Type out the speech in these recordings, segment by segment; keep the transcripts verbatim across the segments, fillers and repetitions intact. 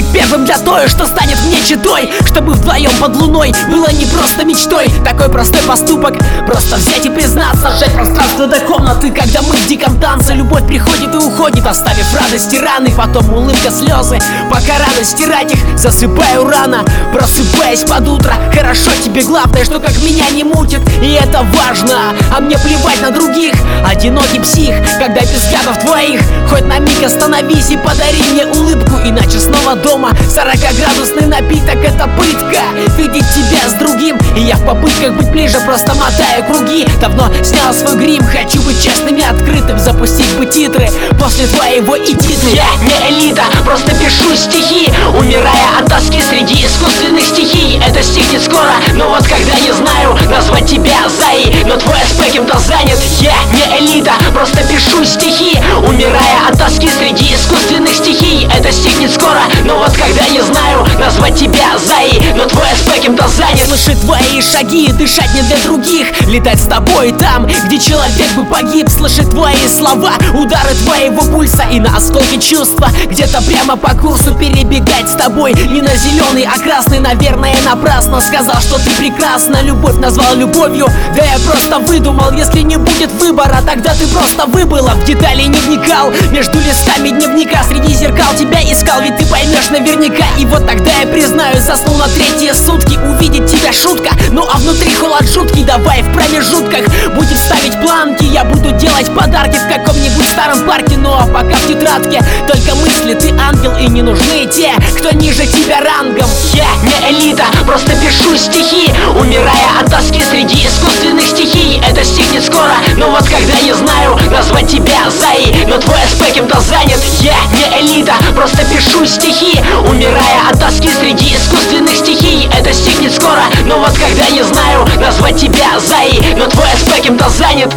первым для той, что станет мне читой. Чтобы вдвоем под луной было не просто мечтой. Такой простой поступок, просто взять и признаться. Сжать пространство до комнаты, когда мы в диком танце. Любовь приходит и уходит, оставив радости раны. Потом улыбка, слезы, пока рано стирать их. Засыпаю рано, просыпаясь под утро. Хорошо, тебе главное, что как меня не мутит, и это важно. А мне плевать на других. Одинокий псих, когда без взглядов твоих. Хоть на миг остановись и подари мне улыбку, иначе снова дома. Сорокаградусный напиток — это пытка. Видеть тебя с другим, и я в попытках быть ближе просто мотаю круги. Давно снял свой грим, хочу быть честным и открытым. Запустить бы титры после твоего и титры. Я не элита, просто пишу стихи, умирая от тоски среди искусственных стихий. Это стихнет скоро, но вот когда не знаю назвать тебя Заи, но твой аспект кем-то занят. Я не элита, просто пишу стихи, умирая от тоски среди искусственных стихий. Это стихнет скоро, но вот когда не знаю назвать тебя Заи, но твой аспект кем-то занят. Слышать твои шаги, дышать не для других, летать с тобой там, где человек бы погиб. Слышать твои слова, удары твоего пульса и на осколки чувства. Где-то прямо по курсу перебегать с тобой. Не на зеленый, а красный, наверное, напрасно. Сказал, что ты прекрасна, любовь назвал любовью. Да я просто выдумал, если не будет выбора, тогда ты просто выбыла. В детали не вникал, между листами дневника среди зеркал тебя искал, ведь ты поймешь наверняка. И вот тогда я признаюсь, заснул на третьи сутки. Увидеть тебя шутка, ну а внутри холод жуткий. Давай в промежутках будем ставить планки. Я буду делать подарки в каком-нибудь старом парке. Ну а пока в тетрадке только мысли, ты ангел, и не нужны те, кто ниже тебя рангом. Я не элита, просто пишу стихи, умирая от тоски среди искусственных стихий. Это стихнет скоро, но вот когда не знаю назвать тебя Заи, но твой аспект кем-то занят. Я не элита, просто пишу стихи, умирая от тоски среди искусственных стихий. Это стихнет скоро, но вот когда не знаю назвать тебя Заи, но твой аспект кем-то занят.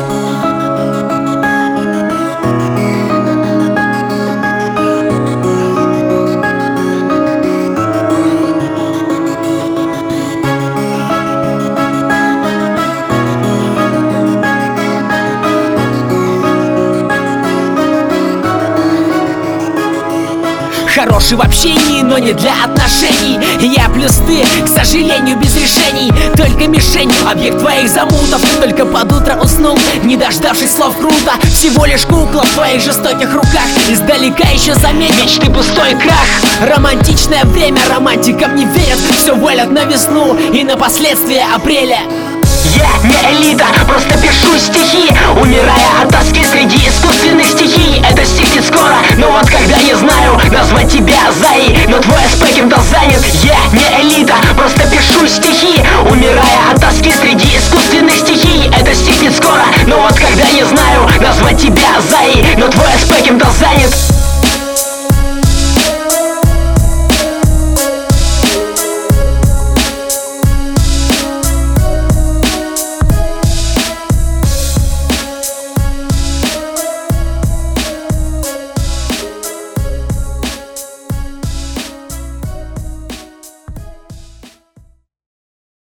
Хороший в общении, но не для отношений. Я плюс ты, к сожалению, без решений. Только мишень, объект твоих замутов. Только под утро уснул, не дождавшись слов круто. Всего лишь кукла в твоих жестоких руках. Издалека еще заметь мечты, пустой крах. Романтичное время, романтикам не верят. Все валят на весну и на последствия апреля. Я не элита, просто пишу стихи, умирая от тоски среди искусственных стихий. Это стихнет скоро, но вот когда не знаю назвать тебя Заи, но твой аспект кем-то занят. Я не элита, просто пишу стихи, умирая от тоски среди искусственных стихий. Это стихнет скоро, но вот когда не знаю назвать тебя Заи, но твой